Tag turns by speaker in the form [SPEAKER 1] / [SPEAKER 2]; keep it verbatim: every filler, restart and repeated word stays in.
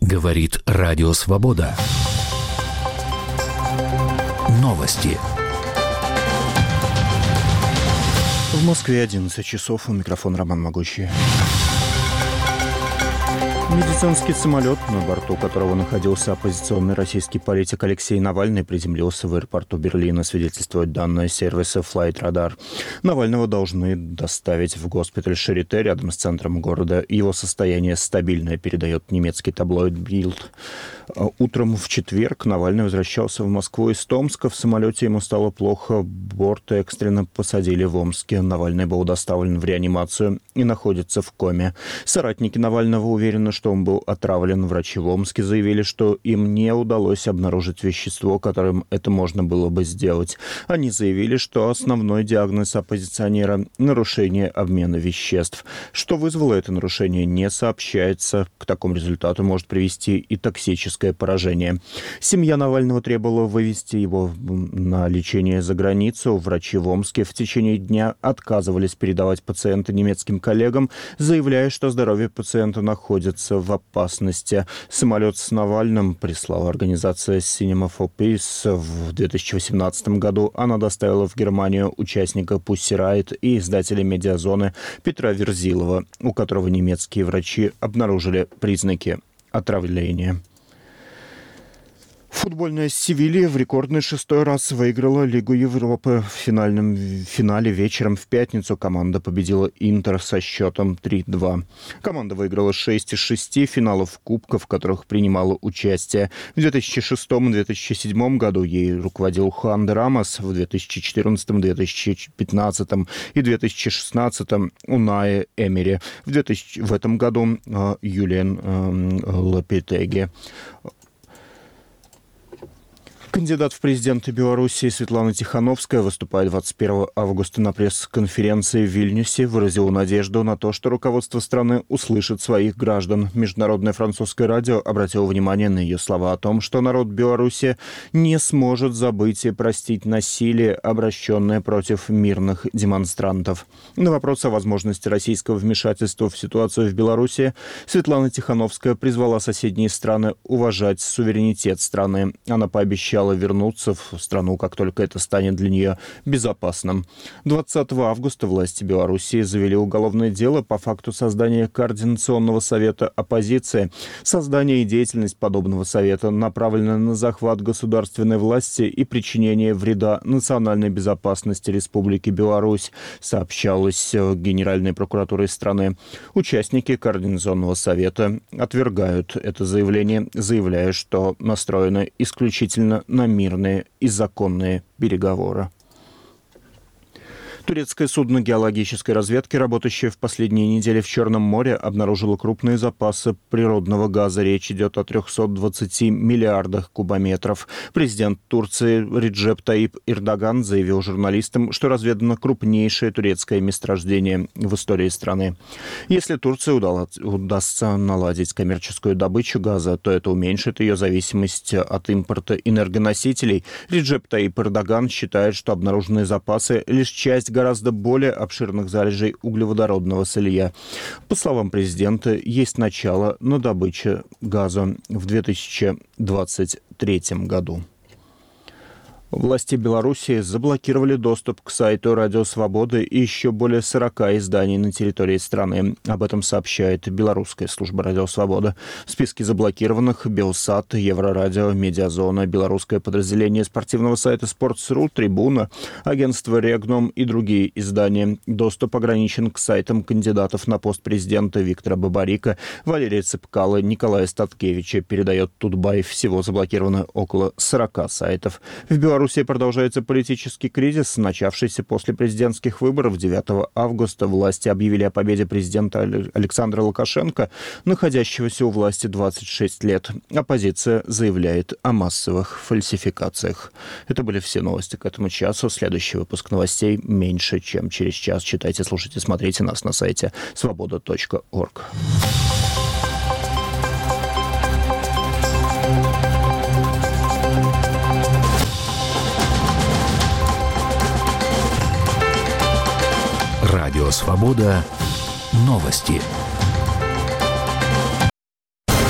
[SPEAKER 1] Говорит Радио Свобода. Новости.
[SPEAKER 2] В Москве одиннадцать часов. У микрофона Роман Могучий. Медицинский самолет, на борту которого находился оппозиционный российский политик Алексей Навальный, приземлился в аэропорту Берлина, свидетельствуют данные сервиса Flight Radar. Навального должны доставить в госпиталь Шарите рядом с центром города. Его состояние стабильное, передает немецкий таблоид Bild. Утром в четверг Навальный возвращался в Москву из Томска. В самолете ему стало плохо. Борт экстренно посадили в Омске. Навальный был доставлен в реанимацию и находится в коме. Соратники Навального уверены, что он был отравлен. Врачи в Омске заявили, что им не удалось обнаружить вещество, которым это можно было бы сделать. Они заявили, что основной диагноз оппозиционера – нарушение обмена веществ. Что вызвало это нарушение, не сообщается. К такому результату может привести и токсическое поражение. Семья Навального требовала вывести его на лечение за границу. Врачи в Омске в течение дня отказывались передавать пациента немецким коллегам, заявляя, что здоровье пациента находится в опасности. Самолет с Навальным прислала организация Cinema for Peace в две тысячи восемнадцатом году. Она доставила в Германию участника Pussy Riot и издателя «Медиазоны» Петра Верзилова, у которого немецкие врачи обнаружили признаки отравления. Футбольная Севилья в рекордный шестой раз выиграла Лигу Европы. В финальном финале вечером в пятницу команда победила Интер со счетом три-два. Команда выиграла шесть из шести финалов кубков, в которых принимала участие. В две тысячи шестом - две тысячи седьмом году ей руководил Хуан де Рамос, в две тысячи четырнадцатом - две тысячи пятнадцатом и две тысячи шестнадцатом Унаи Эмери. В, две тысячи, в этом году э, Юлиан э, Лопетеги. Кандидат в президенты Беларуси Светлана Тихановская, выступая двадцать первого августа на пресс-конференции в Вильнюсе, выразила надежду на то, что руководство страны услышит своих граждан. Международное французское радио обратило внимание на ее слова о том, что народ Беларуси не сможет забыть и простить насилие, обращенное против мирных демонстрантов. На вопрос о возможности российского вмешательства в ситуацию в Беларуси Светлана Тихановская призвала соседние страны уважать суверенитет страны. Она пообещала вернуться в страну, как только это станет для нее безопасным. двадцатого августа власти Белоруссии завели уголовное дело по факту создания Координационного совета оппозиции. Создание и деятельность подобного совета направлены на захват государственной власти и причинение вреда национальной безопасности Республики Беларусь, сообщалось Генеральной прокуратурой страны. Участники Координационного совета отвергают это заявление, заявляя, что настроены исключительно на мирные и законные переговоры. Турецкое судно геологической разведки, работающее в последние недели в Черном море, обнаружило крупные запасы природного газа. Речь идет о трехстах двадцати миллиардах кубометров. Президент Турции Реджеп Таип Эрдоган заявил журналистам, что разведано крупнейшее турецкое месторождение в истории страны. Если Турции удастся наладить коммерческую добычу газа, то это уменьшит ее зависимость от импорта энергоносителей. Реджеп Таип Эрдоган считает, что обнаруженные запасы – лишь часть гораздо более обширных залежей углеводородного сырья. По словам президента, есть начало на добыче газа в две тысячи двадцать третьем году. Власти Белоруссии заблокировали доступ к сайту Радио Свободы и еще более сорока изданий на территории страны. Об этом сообщает белорусская служба Радио Свобода. В списке заблокированных Белсат, Еврорадио, Медиазона, белорусское подразделение спортивного сайта Sports.ru, Трибуна, агентство Регном и другие издания. Доступ ограничен к сайтам кандидатов на пост президента Виктора Бабарика, Валерия Цепкала, Николая Статкевича, передает Тутбай. Всего заблокировано около сорока сайтов. В Беларуси В Беларуси продолжается политический кризис, начавшийся после президентских выборов. девятого августа власти объявили о победе президента Александра Лукашенко, находящегося у власти двадцать шесть лет. Оппозиция заявляет о массовых фальсификациях. Это были все новости к этому часу. Следующий выпуск новостей меньше, чем через час. Читайте, слушайте, смотрите нас на сайте свобода точка орг.
[SPEAKER 1] Радио «Свобода». Новости.